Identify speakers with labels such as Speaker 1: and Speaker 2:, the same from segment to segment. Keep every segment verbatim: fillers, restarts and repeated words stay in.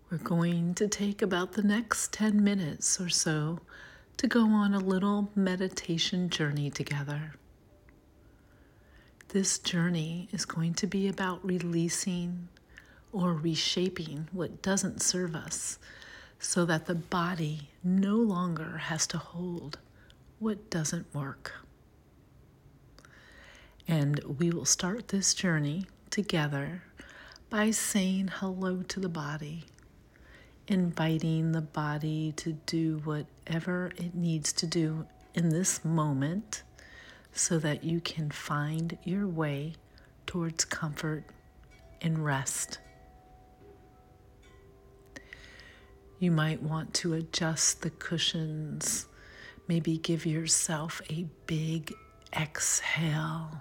Speaker 1: We're going to take about the next ten minutes or so to go on a little meditation journey together. This journey is going to be about releasing or reshaping what doesn't serve us so that the body no longer has to hold what doesn't work. And we will start this journey together by saying hello to the body, inviting the body to do whatever it needs to do in this moment so that you can find your way towards comfort and rest. You might want to adjust the cushions, maybe give yourself a big exhale.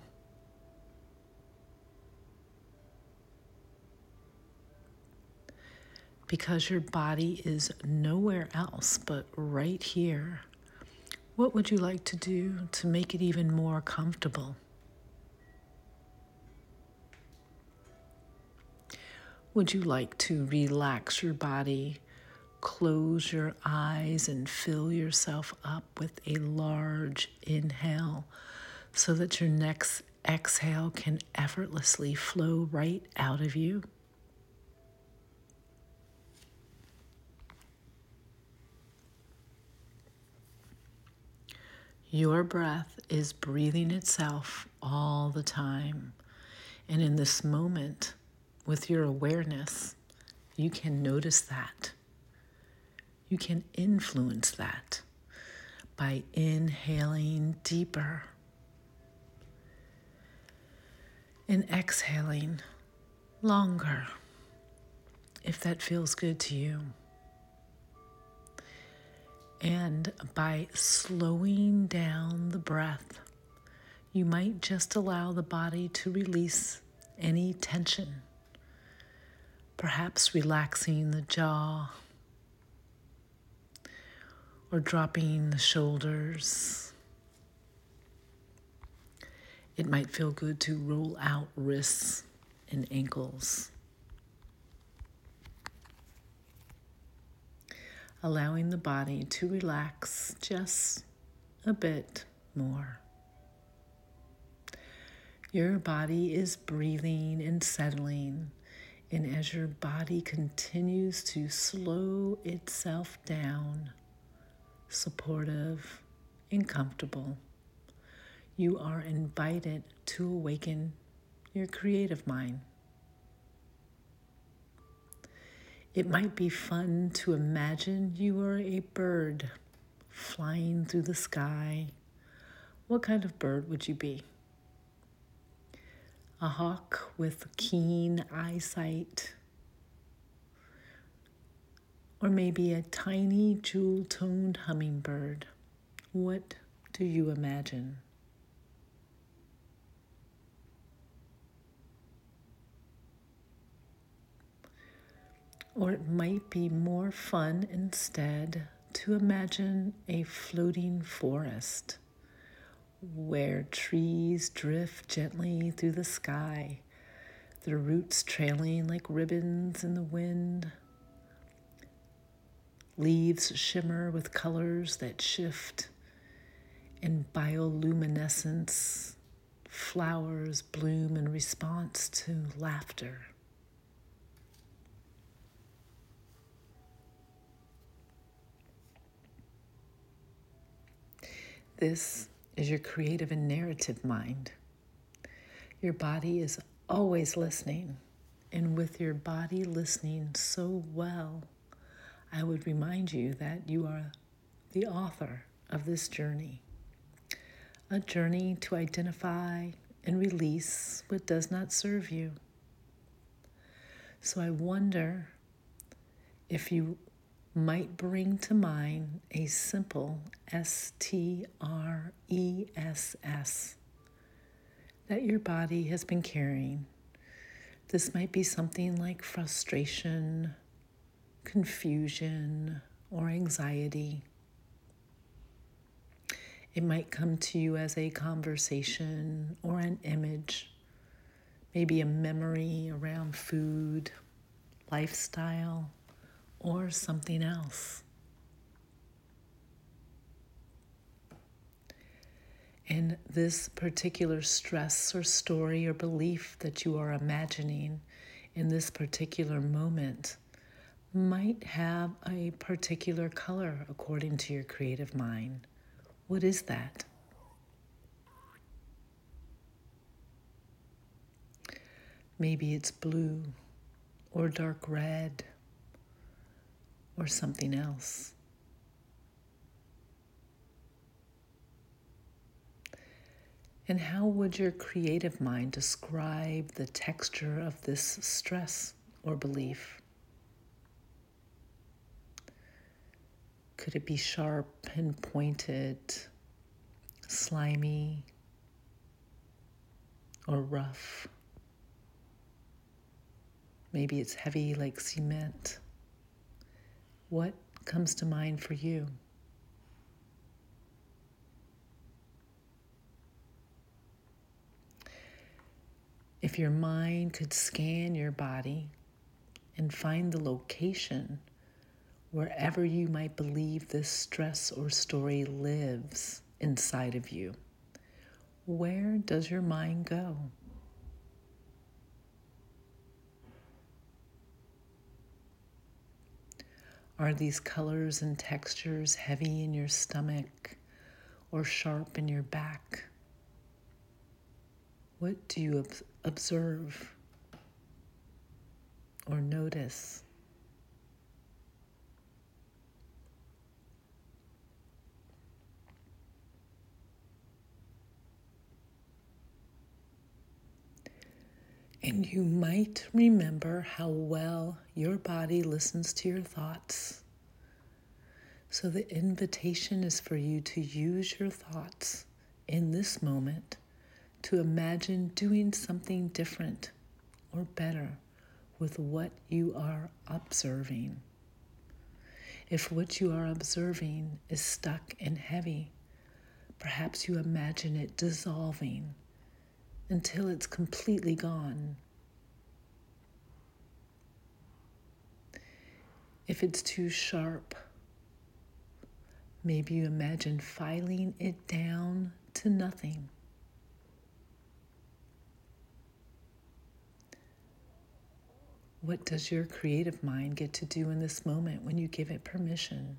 Speaker 1: Because your body is nowhere else but right here, what would you like to do to make it even more comfortable? Would you like to relax your body, close your eyes, and fill yourself up with a large inhale so that your next exhale can effortlessly flow right out of you? Your breath is breathing itself all the time. And in this moment, with your awareness, you can notice that. You can influence that by inhaling deeper and exhaling longer, if that feels good to you. And by slowing down the breath, you might just allow the body to release any tension, perhaps relaxing the jaw or dropping the shoulders. It might feel good to roll out wrists and ankles, allowing the body to relax just a bit more. Your body is breathing and settling, and as your body continues to slow itself down, supportive and comfortable, you are invited to awaken your creative mind. It might be fun to imagine you are a bird flying through the sky. What kind of bird would you be? A hawk with keen eyesight? Or maybe a tiny jewel-toned hummingbird? What do you imagine? Or it might be more fun instead to imagine a floating forest where trees drift gently through the sky, their roots trailing like ribbons in the wind. Leaves shimmer with colors that shift, and bioluminescence flowers bloom in response to laughter. This is your creative and narrative mind. Your body is always listening, and with your body listening so well, I would remind you that you are the author of this journey, a journey to identify and release what does not serve you. So I wonder if you might bring to mind a simple S T R E S S that your body has been carrying. This might be something like frustration, confusion, or anxiety. It might come to you as a conversation or an image, maybe a memory around food, lifestyle, or something else. And this particular stress or story or belief that you are imagining in this particular moment might have a particular color according to your creative mind. What is that? Maybe it's blue or dark red or something else. And how would your creative mind describe the texture of this stress or belief? Could it be sharp and pointed, slimy, or rough? Maybe it's heavy like cement. What comes to mind for you? If your mind could scan your body and find the location wherever you might believe this stress or story lives inside of you, where does your mind go? Are these colors and textures heavy in your stomach or sharp in your back? What do you ob- observe or notice? And you might remember how well your body listens to your thoughts. So the invitation is for you to use your thoughts in this moment to imagine doing something different or better with what you are observing. If what you are observing is stuck and heavy, perhaps you imagine it dissolving until it's completely gone. If it's too sharp, maybe you imagine filing it down to nothing. What does your creative mind get to do in this moment when you give it permission?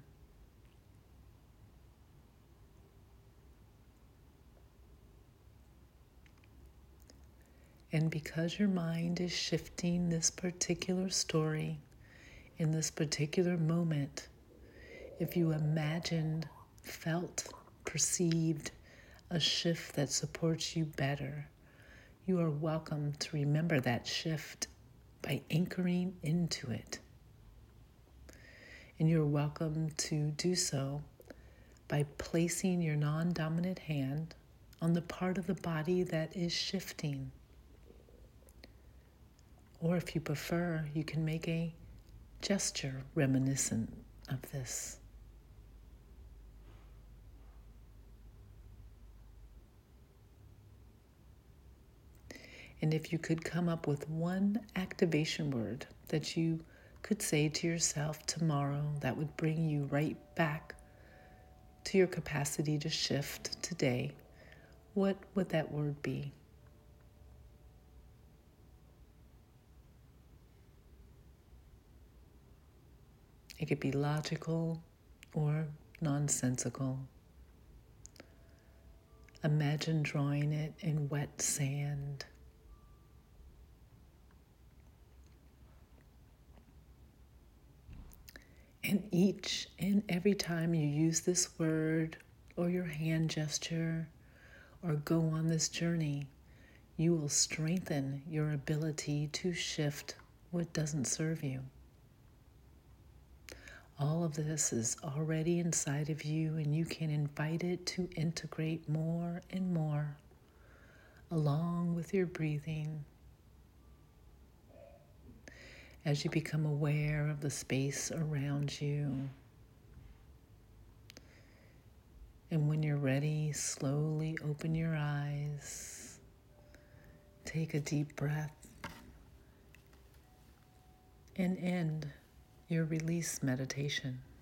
Speaker 1: And because your mind is shifting this particular story in this particular moment, if you imagined, felt, perceived a shift that supports you better, you are welcome to remember that shift by anchoring into it. And you're welcome to do so by placing your non-dominant hand on the part of the body that is shifting. Or if you prefer, you can make a gesture reminiscent of this. And if you could come up with one activation word that you could say to yourself tomorrow that would bring you right back to your capacity to shift today, what would that word be? It could be logical or nonsensical. Imagine drawing it in wet sand. And each and every time you use this word or your hand gesture or go on this journey, you will strengthen your ability to shift what doesn't serve you. All of this is already inside of you, and you can invite it to integrate more and more along with your breathing. As you become aware of the space around you. And when you're ready, slowly open your eyes. Take a deep breath and end your release meditation.